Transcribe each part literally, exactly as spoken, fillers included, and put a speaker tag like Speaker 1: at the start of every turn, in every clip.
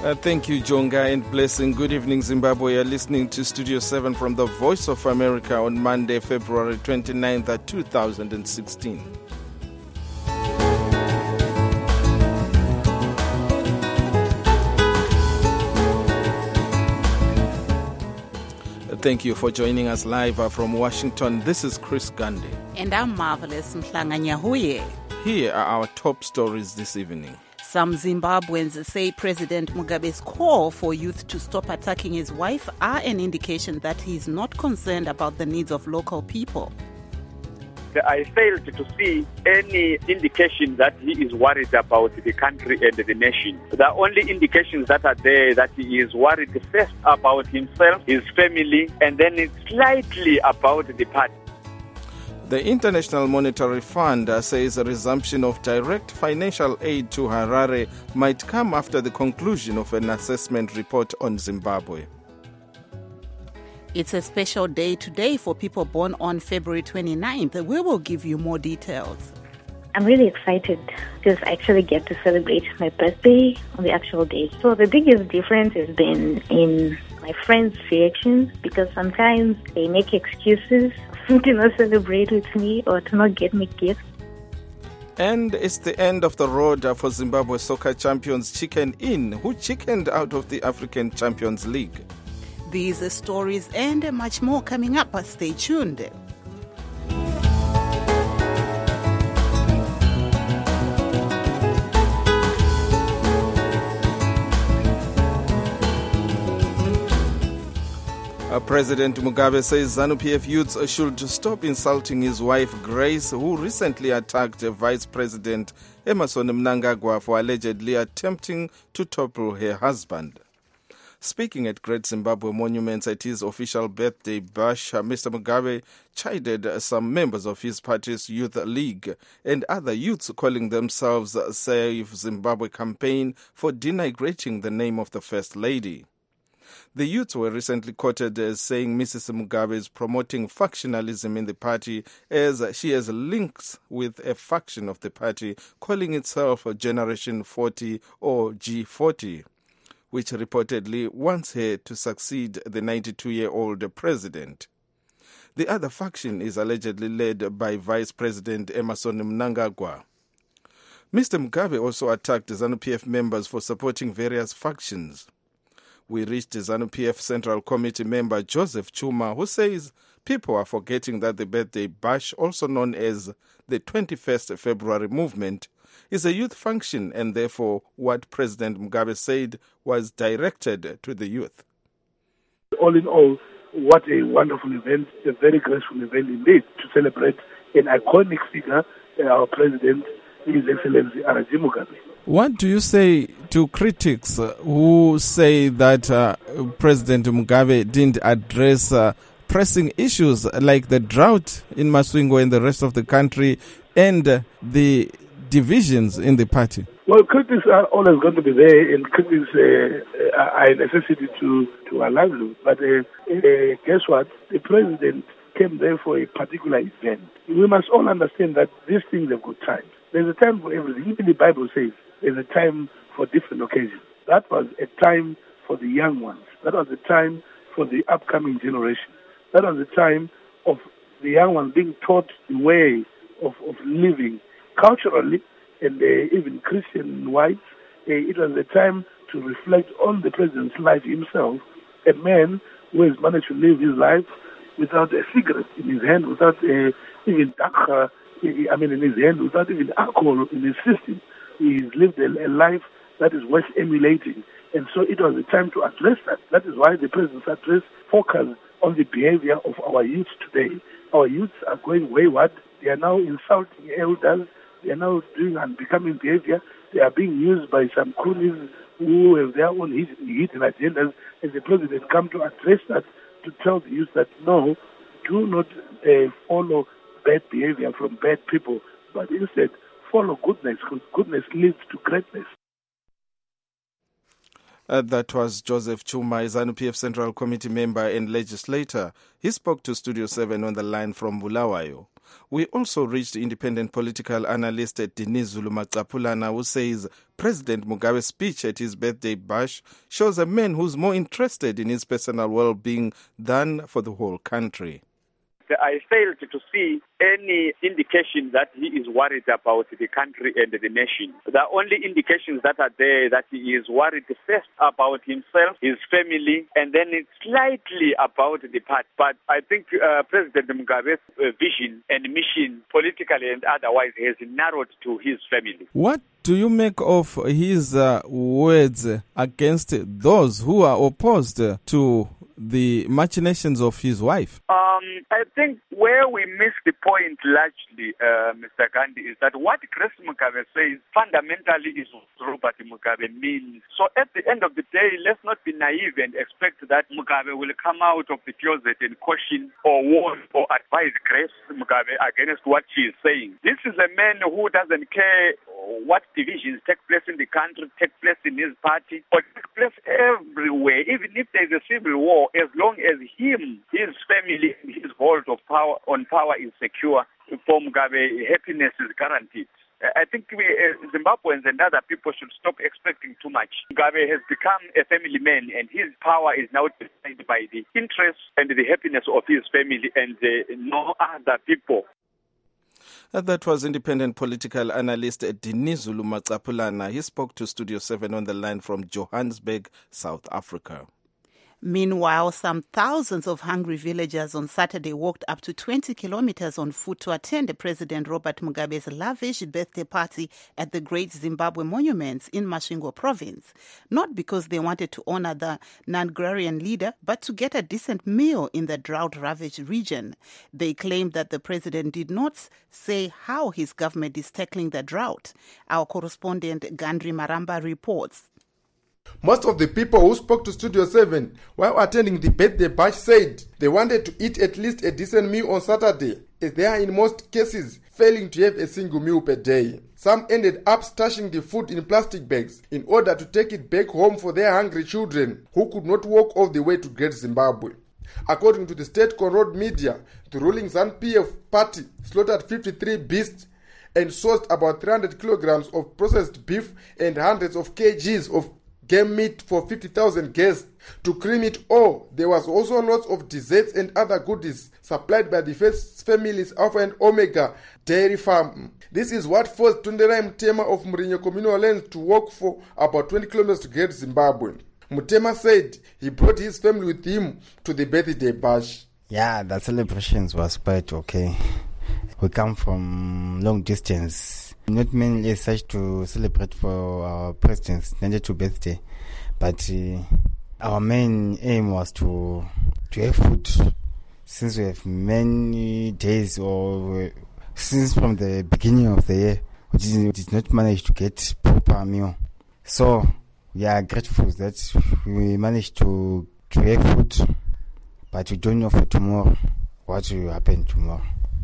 Speaker 1: Uh, thank you, Jonga, and blessing. Good evening, Zimbabwe. You're listening to Studio seven from the Voice of America on Monday, February twenty-ninth, two thousand sixteen. Thank you for joining us live from Washington. This is Chris Gandhi.
Speaker 2: And I'm Marvelous Mhlanga-Nyahuye.
Speaker 1: Here are our top stories this evening.
Speaker 2: Some Zimbabweans say President Mugabe's call for youth to stop attacking his wife are an indication that he is not concerned about the needs of local people.
Speaker 3: I failed to see any indication that he is worried about the country and the nation. The only indications that are there that he is worried first about himself, his family, and then slightly about the party.
Speaker 1: The International Monetary Fund says a resumption of direct financial aid to Harare might come after the conclusion of an assessment report on Zimbabwe.
Speaker 2: It's a special day today for people born on February twenty-ninth. We will give you more details.
Speaker 4: I'm really excited because I actually get to celebrate my birthday on the actual day. So the biggest difference has been in my friends' reactions, because sometimes they make excuses to not celebrate with me or to not get me gifts.
Speaker 1: And it's the end of the road for Zimbabwe soccer champions Chicken Inn, who chickened out of the African Champions League.
Speaker 2: These stories and much more coming up. Stay tuned.
Speaker 1: Uh, President Mugabe says ZANU-P F youths should stop insulting his wife Grace, who recently attacked Vice President Emmerson Mnangagwa for allegedly attempting to topple her husband. Speaking at Great Zimbabwe Monuments at his official birthday bash, Mister Mugabe chided some members of his party's Youth League and other youths calling themselves Save Zimbabwe campaign for denigrating the name of the First Lady. The youths were recently quoted as saying Missus Mugabe is promoting factionalism in the party as she has links with a faction of the party calling itself Generation forty or G forty, which reportedly wants her to succeed the ninety-two-year-old president. The other faction is allegedly led by Vice President Emmerson Mnangagwa. Mister Mugabe also attacked ZANU-P F members for supporting various factions. We reached ZANU-P F Central Committee member Joseph Chuma, who says people are forgetting that the birthday bash, also known as the twenty-first of February movement, is a youth function and therefore what President Mugabe said was directed to the youth.
Speaker 5: All in all, what a wonderful event, a very graceful event indeed to celebrate an iconic figure, our President, His Excellency R G Mugabe.
Speaker 1: What do you say to critics who say that uh, President Mugabe didn't address uh, pressing issues like the drought in Masvingo and the rest of the country and uh, the divisions in the party?
Speaker 5: Well, critics are always going to be there, and critics uh, are a necessity to, to our livelihood. But uh, uh, guess what? The president came there for a particular event. We must all understand that these things are good times. There's a time for everything. Even the Bible says there's a time for different occasions. That was a time for the young ones. That was a time for the upcoming generation. That was a time of the young ones being taught the way of, of living culturally, and uh, even Christian-wise. Uh, it was a time to reflect on the president's life himself, a man who has managed to live his life without a cigarette in his hand, without uh, even dakha, I mean, in his hand, without even alcohol in his system. He's lived a, a life that is worth emulating. And so it was a time to address that. That is why the president's address focused on the behavior of our youth today. Our youths are going wayward. They are now insulting elders. They are now doing unbecoming behavior. They are being used by some cronies who have their own hidden agendas. And the president come to address that, to tell the youth that no, do not uh, follow bad behavior from bad people, but instead follow goodness, because goodness leads to greatness.
Speaker 1: Uh, that was Joseph Chuma, ZANU-P F Central Committee member and legislator. He spoke to Studio seven on the line from Bulawayo. We also reached independent political analyst Dinizulu Macapulana, who says President Mugabe's speech at his birthday bash shows a man who's more interested in his personal well-being than for the whole country.
Speaker 3: I failed to see any indication that he is worried about the country and the nation. The only indications that are there that he is worried first about himself, his family, and then it's slightly about the party. But I think uh, President Mugabe's uh, vision and mission, politically and otherwise, has narrowed to his family.
Speaker 1: What do you make of his uh, words against those who are opposed to the machinations of his wife?
Speaker 3: Um, I think where we miss the point largely, uh, Mister Gandhi, is that what Grace Mugabe says fundamentally is what Robert Mugabe means. So at the end of the day, let's not be naive and expect that Mugabe will come out of the closet and caution or warn or advise Grace Mugabe against what she is saying. This is a man who doesn't care what divisions take place in the country, take place in his party, or take place everywhere. Even if there's a civil war, as long as him, his family, his hold of power on power is secure, for Mugabe, happiness is guaranteed. I think we, uh, Zimbabweans and other people should stop expecting too much. Mugabe has become a family man, and his power is now defined by the interests and the happiness of his family and uh, no other people.
Speaker 1: Uh, that was independent political analyst Dinizulu Macapulana. He spoke to Studio seven on the line from Johannesburg, South Africa.
Speaker 2: Meanwhile, some thousands of hungry villagers on Saturday walked up to twenty kilometers on foot to attend President Robert Mugabe's lavish birthday party at the Great Zimbabwe Monuments in Masvingo province. Not because they wanted to honor the non-agrarian leader, but to get a decent meal in the drought-ravaged region. They claimed that the president did not say how his government is tackling the drought. Our correspondent Gandri Maramba reports.
Speaker 6: Most of the people who spoke to Studio seven while attending the birthday bash said they wanted to eat at least a decent meal on Saturday, as they are in most cases failing to have a single meal per day. Some ended up stashing the food in plastic bags in order to take it back home for their hungry children who could not walk all the way to Great Zimbabwe. According to the state-controlled media, the ruling ZANU P F party slaughtered fifty-three beasts and sourced about three hundred kilograms of processed beef and hundreds of kgs of game meat for fifty thousand guests. To cream it all, there was also lots of desserts and other goodies supplied by the first family's Alpha and Omega dairy farm. This is what forced Tunderai Mutema of Mourinho Communal Lands to walk for about twenty kilometers to Great Zimbabwe. Mutema said he brought his family with him to the birthday bash.
Speaker 7: Yeah, the celebrations was quite okay. We come from long distance. Not mainly as such to celebrate for our president's ninety-second birthday, but uh, our main aim was to to have food, since we have many days or since from the beginning of the year we did, we did not manage to get proper meal. So we are grateful that we managed to to have food, but we don't know for tomorrow what will happen tomorrow.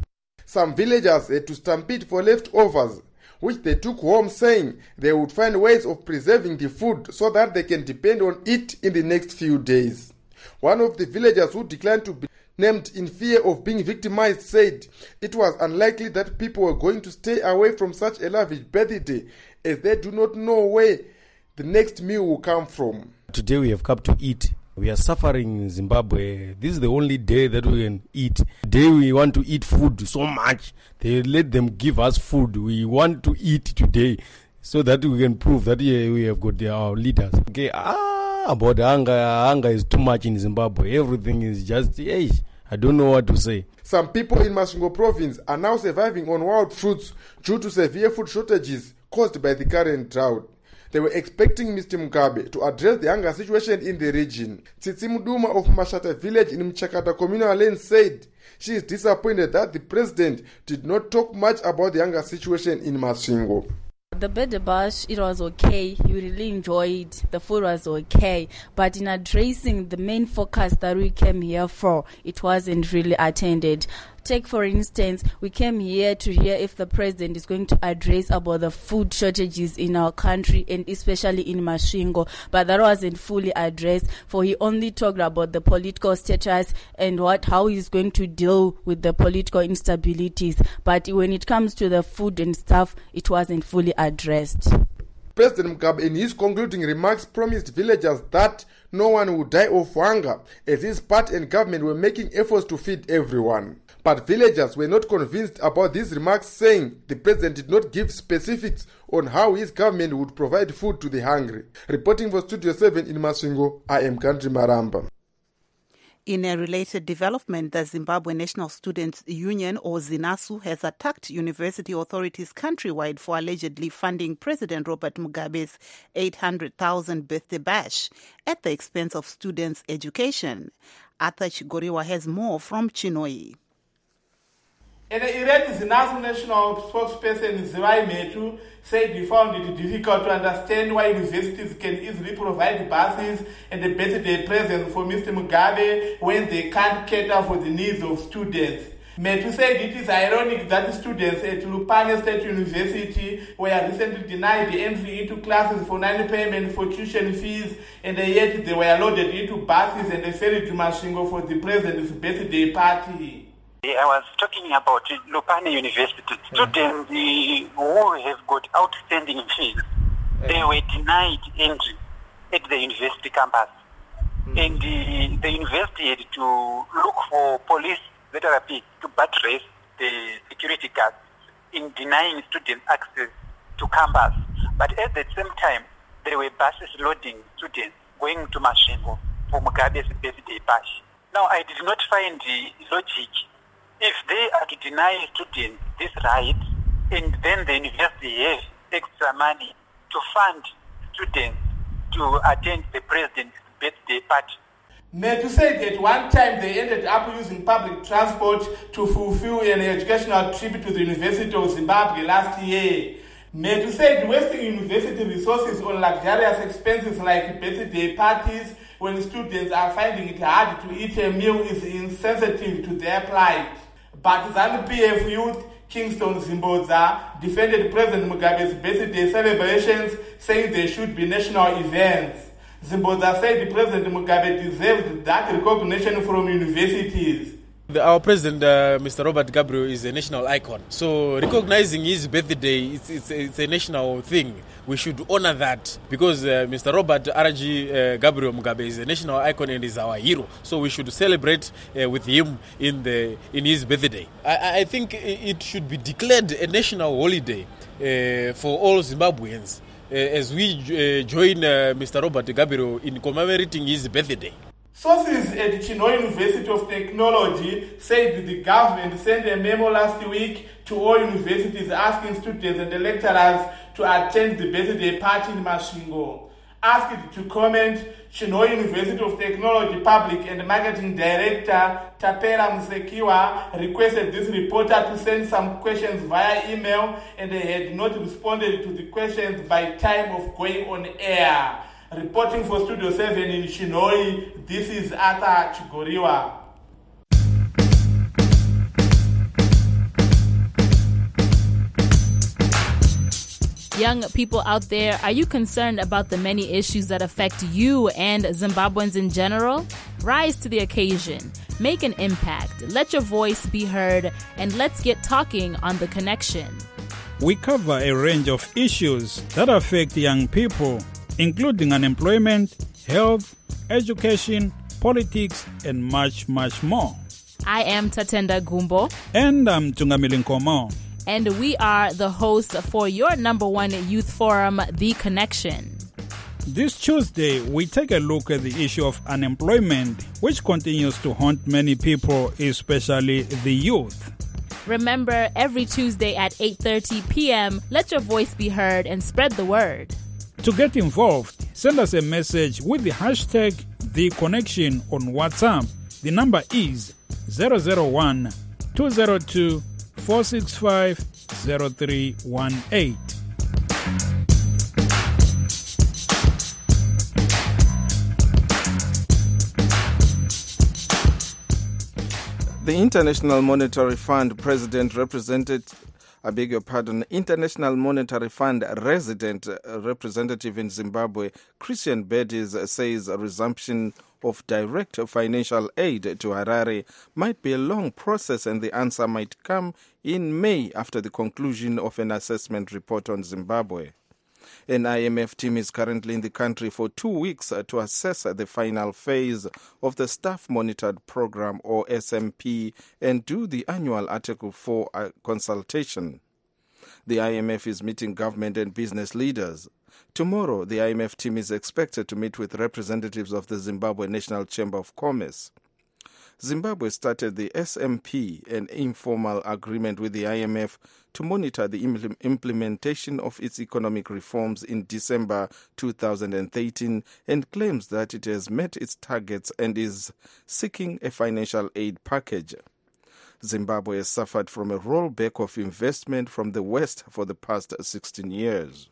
Speaker 6: Some villagers had to stampede for leftovers, which they took home, saying they would find ways of preserving the food so that they can depend on it in the next few days. One of the villagers who declined to be named in fear of being victimized said it was unlikely that people were going to stay away from such a lavish birthday, as they do not know where the next meal will come from.
Speaker 8: Today we have come to eat. We are suffering in Zimbabwe. This is the only day that we can eat. Today we want to eat food so much. They let them give us food. We want to eat today so that we can prove that yeah, we have got our leaders. Okay, ah, about hunger. Hunger is too much in Zimbabwe. Everything is just, hey, I don't know what to say.
Speaker 6: Some people in Masvingo province are now surviving on wild fruits due to severe food shortages caused by the current drought. They were expecting Mister Mugabe to address the hunger situation in the region. Tsitsi Muduma of Mashata village in Mchakata communal land said she is disappointed that the president did not talk much about the hunger situation in Masvingo.
Speaker 9: The birthday bash, it was okay. You really enjoyed. The food was okay. But in addressing the main focus that we came here for, it wasn't really attended. Take, for instance, we came here to hear if the president is going to address about the food shortages in our country and especially in Masvingo, but that wasn't fully addressed, for he only talked about the political status and what how he's going to deal with the political instabilities. But when it comes to the food and stuff, it wasn't fully addressed.
Speaker 6: President Mugabe, in his concluding remarks, promised villagers that no one would die of hunger, as his party and government were making efforts to feed everyone. But villagers were not convinced about these remarks, saying the president did not give specifics on how his government would provide food to the hungry. Reporting for Studio seven in Masvingo, I am Country Maramba.
Speaker 2: In a related development, the Zimbabwe National Students Union, or ZINASU, has attacked university authorities countrywide for allegedly funding President Robert Mugabe's eight hundred thousand birthday bash at the expense of students' education. Arthur Chigoriwa has more from Chinoi.
Speaker 10: And the Iraqi ZINASU national spokesperson Ziwai Metu said he found it difficult to understand why universities can easily provide buses and a birthday present for Mister Mugabe when they can't cater for the needs of students. Metu said it is ironic that students at Lupane State University were recently denied entry into classes for non-payment for tuition fees, and yet they were loaded into buses and ferried to Masvingo for the president's birthday party.
Speaker 11: I was talking about Lupane University. Students mm. who have got outstanding fees, mm. they were denied entry at the university campus. Mm. And the, the university had to look for police therapy to buttress the security guards in denying students access to campus. But at the same time, there were buses loading students going to Masvingo for Mugabe's birthday bash. Now, I did not find the logic. If they are to deny students this right, and then the university has extra money to fund students to attend the president's birthday party.
Speaker 10: Metu said at one time they ended up using public transport to fulfill an educational trip to the University of Zimbabwe last year. Metu said wasting university resources on luxurious expenses like birthday parties when students are finding it hard to eat a meal is insensitive to their plight. But ZANU P F youth Kingston Zimbodza defended President Mugabe's birthday celebrations, saying they should be national events. Zimbodza said President Mugabe deserved that recognition from universities.
Speaker 8: The, our president, uh, Mister Robert Gabriel, is a national icon. So recognizing his birthday, it's, it's, it's a national thing. We should honor that because uh, Mister Robert R G uh, Gabriel Mugabe is a national icon and is our hero. So we should celebrate uh, with him in the in his birthday. I, I think it should be declared a national holiday uh, for all Zimbabweans uh, as we uh, join uh, Mister Robert Gabriel in commemorating his birthday.
Speaker 10: Sources at Chinhoyi University of Technology said the government sent a memo last week to all universities asking students and lecturers to attend the birthday party in Masvingo. Asked to comment, Chinhoyi University of Technology Public and Marketing Director Tapera Musekiwa requested this reporter to send some questions via email, and they had not responded to the questions by time of going on air. Reporting for Studio seven in Chinhoyi, this is Arthur Chigoriwa.
Speaker 12: Young people out there, are you concerned about the many issues that affect you and Zimbabweans in general? Rise to the occasion. Make an impact. Let your voice be heard, and let's get talking on The Connection.
Speaker 13: We cover a range of issues that affect young people, including unemployment, health, education, politics, and much, much more.
Speaker 12: I am Tatenda Gumbo.
Speaker 13: And I'm Tungamili Nkomo.
Speaker 12: And we are the hosts for your number one youth forum, The Connection.
Speaker 13: This Tuesday, we take a look at the issue of unemployment, which continues to haunt many people, especially the youth.
Speaker 12: Remember, every Tuesday at eight thirty p.m., let your voice be heard and spread the word.
Speaker 13: To get involved, send us a message with the hashtag The Connection on WhatsApp. The number is zero zero one, two zero two, four six five, zero three one eight.
Speaker 1: The International Monetary Fund President represented I beg your pardon, International Monetary Fund resident representative in Zimbabwe, Christian Bedis, says a resumption of direct financial aid to Harare might be a long process and the answer might come in May after the conclusion of an assessment report on Zimbabwe. An I M F team is currently in the country for two weeks to assess the final phase of the Staff Monitored Program, or S M P, and do the annual Article four consultation. The I M F is meeting government and business leaders. Tomorrow, the I M F team is expected to meet with representatives of the Zimbabwe National Chamber of Commerce. Zimbabwe started the S M P, an informal agreement with the I M F, to monitor the impl- implementation of its economic reforms in December two thousand thirteen and claims that it has met its targets and is seeking a financial aid package. Zimbabwe has suffered from a rollback of investment from the West for the past sixteen years.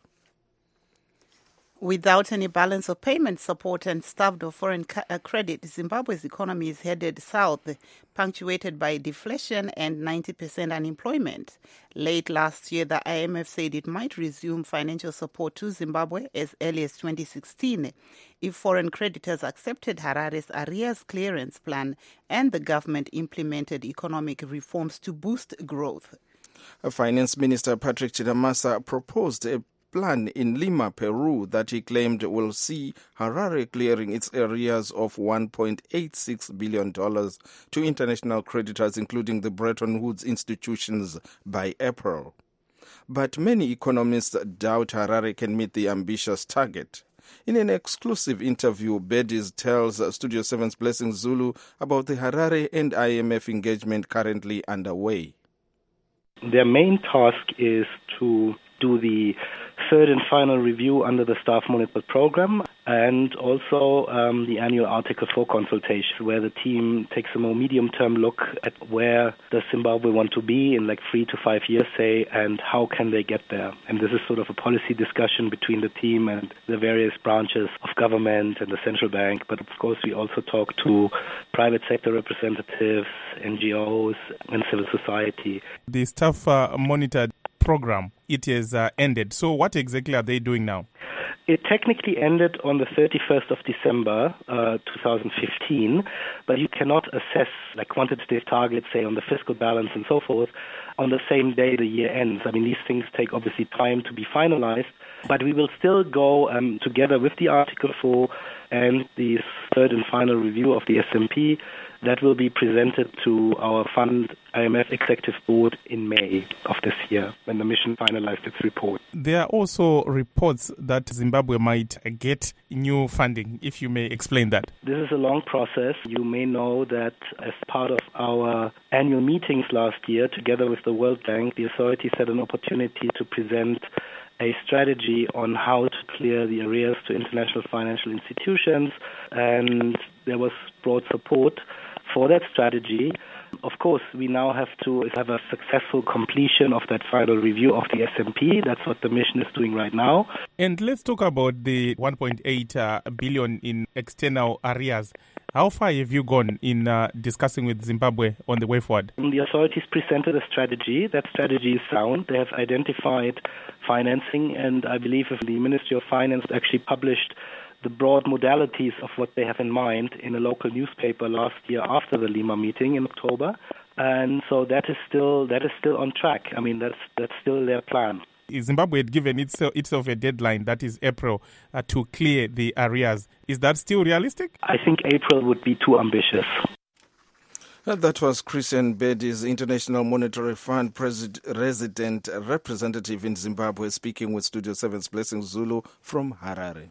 Speaker 2: Without any balance of payment support and starved of foreign ca- credit, Zimbabwe's economy is headed south, punctuated by deflation and ninety percent unemployment. Late last year, the I M F said it might resume financial support to Zimbabwe as early as twenty sixteen if foreign creditors accepted Harare's arrears clearance plan and the government implemented economic reforms to boost growth.
Speaker 1: Finance Minister Patrick Chidamasa proposed a plan in Lima, Peru, that he claimed will see Harare clearing its arrears of one point eight six billion dollars to international creditors, including the Bretton Woods institutions, by April. But many economists doubt Harare can meet the ambitious target. In an exclusive interview, Bedis tells Studio seven's Blessing Zulu about the Harare and I M F engagement currently underway.
Speaker 14: Their main task is to do the third and final review under the Staff Monitored Program, and also um, the annual Article four consultation, where the team takes a more medium-term look at where does Zimbabwe want to be in like three to five years, say, and how can they get there. And this is sort of a policy discussion between the team and the various branches of government and the central bank. But of course, we also talk to private sector representatives, N G Os, and civil society.
Speaker 15: The Staff uh, Monitored Program, it has uh, ended. So what exactly are they doing now?
Speaker 14: It technically ended on the thirty-first of December, uh, two thousand fifteen, but you cannot assess like quantitative targets, say, on the fiscal balance and so forth, on the same day the year ends. I mean, these things take obviously time to be finalized, but we will still go um, together with the Article four and the third and final review of the S M P that will be presented to our fund I M F Executive Board in May of this year, when the mission finalized its report.
Speaker 15: There are also reports that Zimbabwe might get new funding, if you may explain that.
Speaker 14: This is a long process. You may know that as part of our annual meetings last year, together with the World Bank, the authorities had an opportunity to present a strategy on how to clear the arrears to international financial institutions, and there was broad support for that strategy. Of course, we now have to have a successful completion of that final review of the S M P. That's what the mission is doing right now.
Speaker 15: And let's talk about the one point eight uh, billion in external arrears. How far have you gone in uh, discussing with Zimbabwe on the way forward?
Speaker 14: The authorities presented a strategy. That strategy is sound. They have identified financing, and I believe the Ministry of Finance actually published the broad modalities of what they have in mind in a local newspaper last year after the Lima meeting in October. And so that is still that is still on track. I mean, that's that's still their plan.
Speaker 15: Zimbabwe had given itself, itself a deadline, that is April, uh, to clear the arrears. Is that still realistic?
Speaker 14: I think April would be too ambitious.
Speaker 1: Uh, that was Christian Bedis, International Monetary Fund president, resident representative in Zimbabwe, speaking with Studio seven's Blessing Zulu from Harare.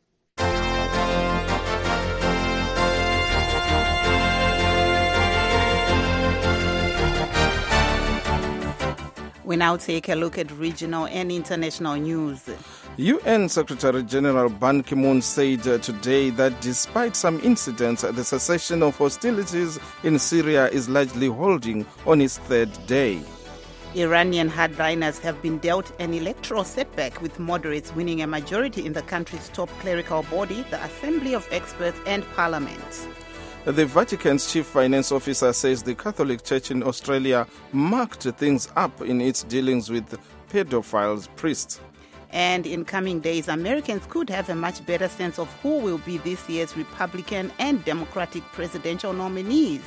Speaker 2: We now take a look at regional and international news.
Speaker 1: U N Secretary General Ban Ki-moon said uh, today that despite some incidents, the cessation of hostilities in Syria is largely holding on its third day.
Speaker 2: Iranian hardliners have been dealt an electoral setback, with moderates winning a majority in the country's top clerical body, the Assembly of Experts and Parliament.
Speaker 1: The Vatican's chief finance officer says the Catholic Church in Australia marked things up in its dealings with pedophiles priests.
Speaker 2: And in coming days, Americans could have a much better sense of who will be this year's Republican and Democratic presidential nominees.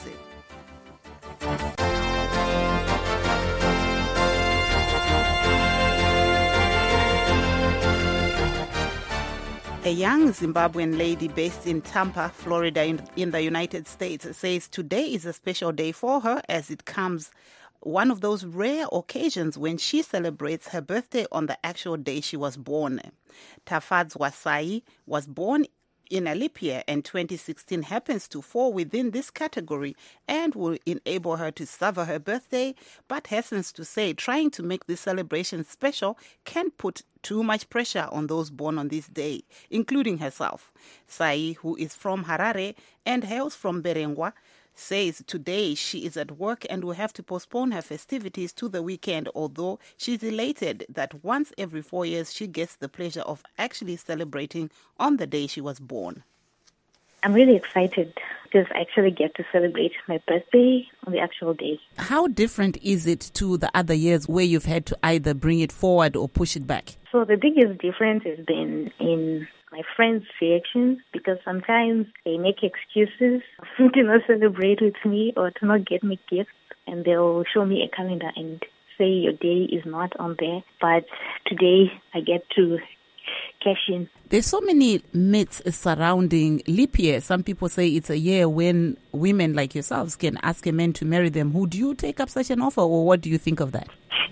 Speaker 2: A young Zimbabwean lady based in Tampa, Florida, in, in the United States, says today is a special day for her as it comes one of those rare occasions when she celebrates her birthday on the actual day she was born. Tafadz Wasai was born in a leap year, and twenty sixteen happens to fall within this category and will enable her to savor her birthday, but hastens to say trying to make this celebration special can put too much pressure on those born on this day, including herself. Sai, who is from Harare and hails from Berengwa, says today she is at work and will have to postpone her festivities to the weekend, although she's elated that once every four years she gets the pleasure of actually celebrating on the day she was born.
Speaker 4: I'm really excited because I actually get to celebrate my birthday on the actual day.
Speaker 2: How different is it to the other years where you've had to either bring it forward or push it back?
Speaker 4: So the biggest difference has been in my friends' reactions, because sometimes they make excuses to not celebrate with me or to not get me gifts, and they'll show me a calendar and say your day is not on there, but today I get to cash in.
Speaker 2: There's so many myths surrounding leap year. Some people say it's a year when women like yourselves can ask a man to marry them. Would you take up such an offer, or what do you think of that?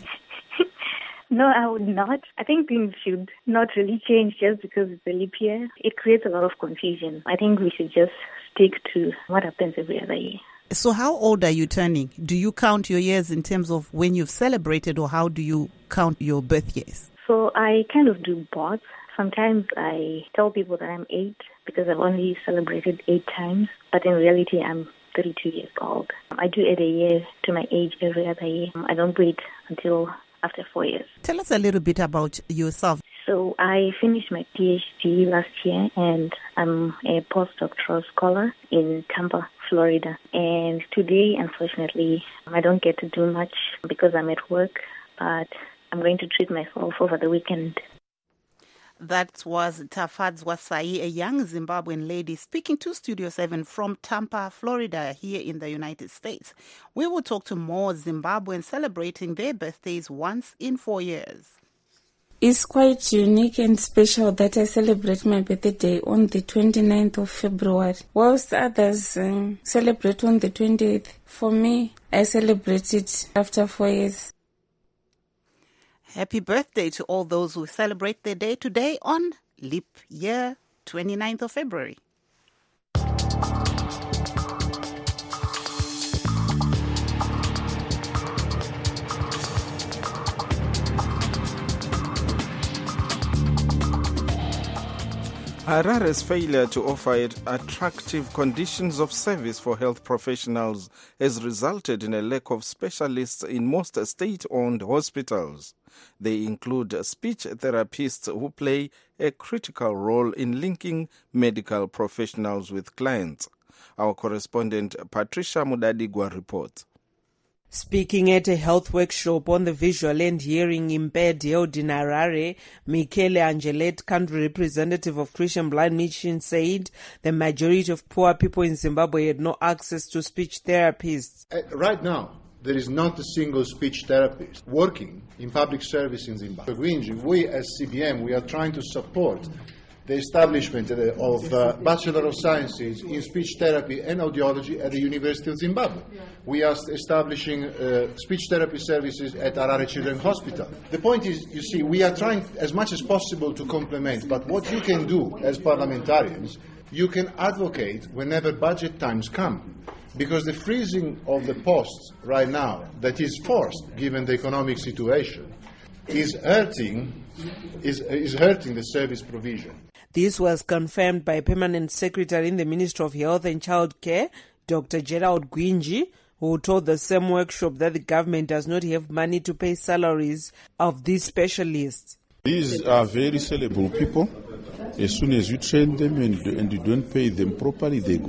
Speaker 4: No, I would not. I think things should not really change just because it's a leap year. It creates a lot of confusion. I think we should just stick to what happens every other year.
Speaker 2: So how old are you turning? Do you count your years in terms of when you've celebrated, or how do you count your birth years?
Speaker 4: So I kind of do both. Sometimes I tell people that I'm eight because I've only celebrated eight times, but in reality I'm thirty-two years old. I do add a year to my age every other year. I don't wait until after four years.
Speaker 2: Tell us a little bit about yourself.
Speaker 4: So I finished my PhD last year, and I'm a postdoctoral scholar in Tampa, Florida. And today, unfortunately, I don't get to do much because I'm at work, but I'm going to treat myself over the weekend.
Speaker 2: That was Tafadz Wasai, a young Zimbabwean lady speaking to Studio seven from Tampa, Florida, here in the United States. We will talk to more Zimbabweans celebrating their birthdays once in four years.
Speaker 16: It's quite unique and special that I celebrate my birthday on the twenty-ninth of February, whilst others um, celebrate on the twenty-eighth. For me, I celebrate it after four years.
Speaker 2: Happy birthday to all those who celebrate their day today on leap year twenty-ninth of February.
Speaker 1: Harare's failure to offer attractive conditions of service for health professionals has resulted in a lack of specialists in most state-owned hospitals. They include speech therapists who play a critical role in linking medical professionals with clients. Our correspondent Patricia Mudadigwa reports.
Speaker 17: Speaking at a health workshop on the visual and hearing impaired health in Harare, Michele Angelet, country representative of Christian Blind Mission, said the majority of poor people in Zimbabwe had no access to speech therapists.
Speaker 18: Uh, right now, there is not a single speech therapist working in public service in Zimbabwe. We as C B M, we are trying to support the establishment of uh, Bachelor of Sciences in Speech Therapy and Audiology at the University of Zimbabwe. We are establishing uh, speech therapy services at Harare Children's Hospital. The point is, you see, we are trying as much as possible to complement, but what you can do as parliamentarians, you can advocate whenever budget times come. Because the freezing of the posts right now, that is forced given the economic situation, is hurting, is, is hurting the service provision.
Speaker 17: This was confirmed by Permanent Secretary in the Ministry of Health and Child Care, Doctor Gerald Gwinji, who told the same workshop that the government does not have money to pay salaries of these specialists.
Speaker 19: These are very sellable people. As soon as you train them and, and you don't pay them properly, they go.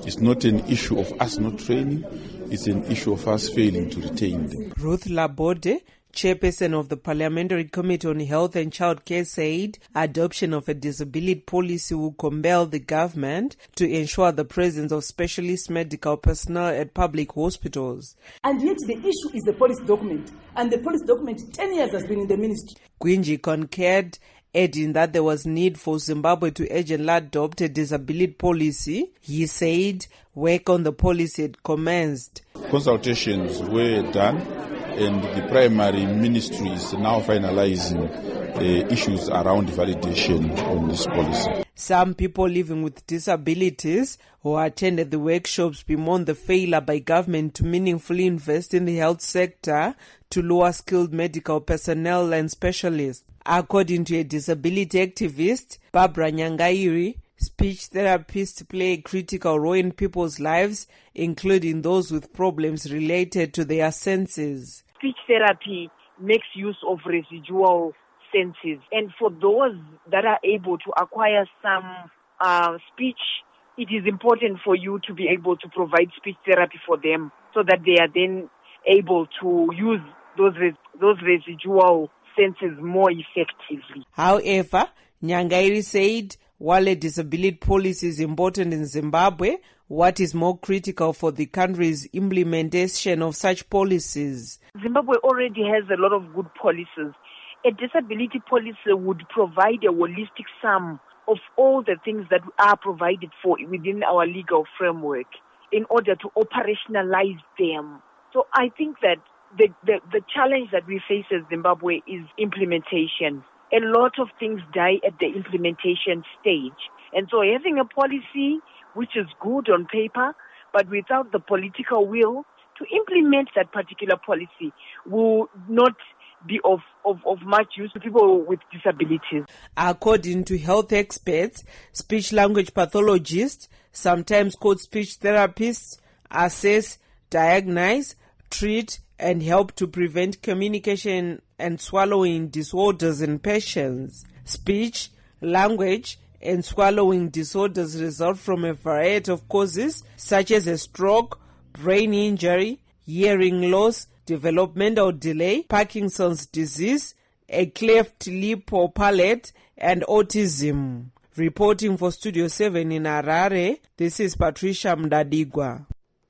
Speaker 19: It's not an issue of us not training, it's an issue of us failing to retain them.
Speaker 17: Ruth Labode, chairperson of the Parliamentary Committee on Health and Childcare, said adoption of a disability policy will compel the government to ensure the presence of specialist medical personnel at public hospitals.
Speaker 20: And yet the issue is the policy document, and the policy document ten years has been in the ministry.
Speaker 17: Gwinji concurred, adding that there was need for Zimbabwe to urgently adopt a disability policy. He said work on the policy had commenced.
Speaker 19: Consultations were done, and the primary ministry is now finalizing uh, issues around validation on this policy.
Speaker 17: Some people living with disabilities who attended the workshops bemoaned the failure by government to meaningfully invest in the health sector to lower skilled medical personnel and specialists. According to a disability activist, Barbara Nyangairi, speech therapists play a critical role in people's lives, including those with problems related to their senses.
Speaker 21: Speech therapy makes use of residual senses, and for those that are able to acquire some uh, speech, it is important for you to be able to provide speech therapy for them so that they are then able to use those res- those residual senses more effectively.
Speaker 17: However, Nyangairi said while a disability policy is important in Zimbabwe, what is more critical for the country is implementation of such policies.
Speaker 21: Zimbabwe already has a lot of good policies. A disability policy would provide a holistic sum of all the things that are provided for within our legal framework in order to operationalize them. So I think that the, the, the challenge that we face as Zimbabwe is implementation. A lot of things die at the implementation stage. And so having a policy which is good on paper, but without the political will to implement that particular policy will not be of, of, of much use to people with disabilities.
Speaker 17: According to health experts, speech-language pathologists, sometimes called speech therapists, assess, diagnose, treat, and help to prevent communication and swallowing disorders in patients. Speech, language, and swallowing disorders result from a variety of causes such as a stroke, brain injury, hearing loss, developmental delay, Parkinson's disease, a cleft lip or palate, and autism. Reporting for Studio seven in Harare, this is Patricia Mdadigwa.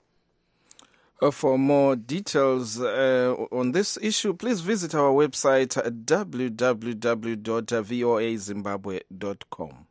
Speaker 1: For more details uh, on this issue, please visit our website at w w w dot voa zimbabwe dot com.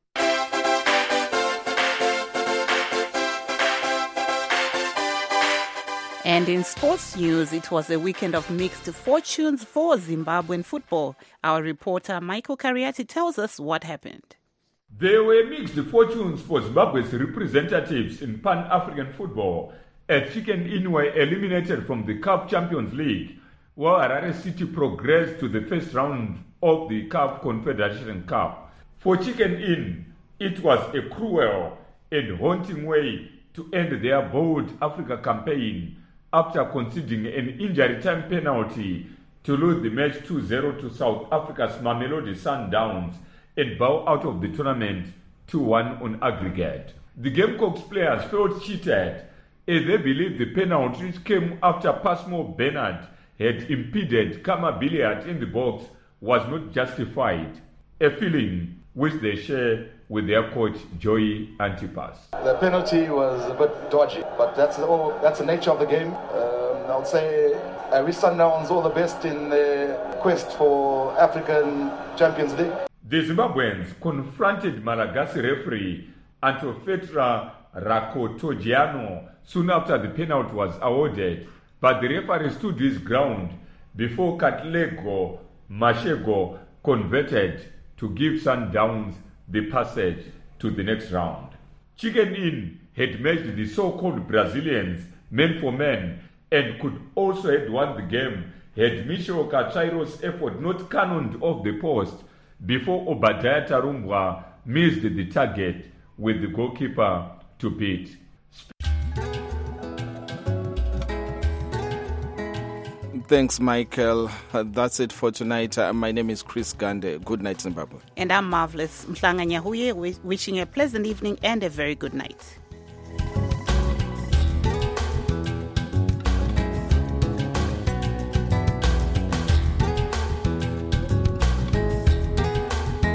Speaker 2: And in sports news, it was a weekend of mixed fortunes for Zimbabwean football. Our reporter Michael Kariati tells us what happened.
Speaker 22: There were mixed fortunes for Zimbabwe's representatives in Pan-African football as Chicken Inn were eliminated from the C A F Champions League, while Harare City progressed to the first round of the C A F Confederation Cup. For Chicken Inn, it was a cruel and haunting way to end their bold Africa campaign after conceding an injury time penalty to lose the match two zero to South Africa's Mamelodi Sundowns and bow out of the tournament two one on aggregate. The Gamecocks players felt cheated as they believed the penalties came after Passmore Bernard had impeded Kama Billiard in the box was not justified, a feeling which they share with their coach Joey Antipas.
Speaker 23: The penalty was a bit dodgy, but that's all, that's the nature of the game. Um, I would say I wish Sundowns all the best in their quest for African Champions League.
Speaker 22: The Zimbabweans confronted Malagasy referee Antofetra Rakotogiano soon after the penalty was awarded, but the referee stood his ground before Katlego Mashego converted to give Sundowns the passage to the next round. Chicken Inn had matched the so-called Brazilians man for man and could also have won the game had Michel Kachairo's effort not cannoned off the post before Obadiah Tarumbwa missed the target with the goalkeeper to beat.
Speaker 1: Thanks, Michael. Uh, that's it for tonight. Uh, my name is Chris Gande. Good night, Zimbabwe.
Speaker 2: And I'm Marvelous Mhlanga Nyahuye, wishing a pleasant evening and a very good night.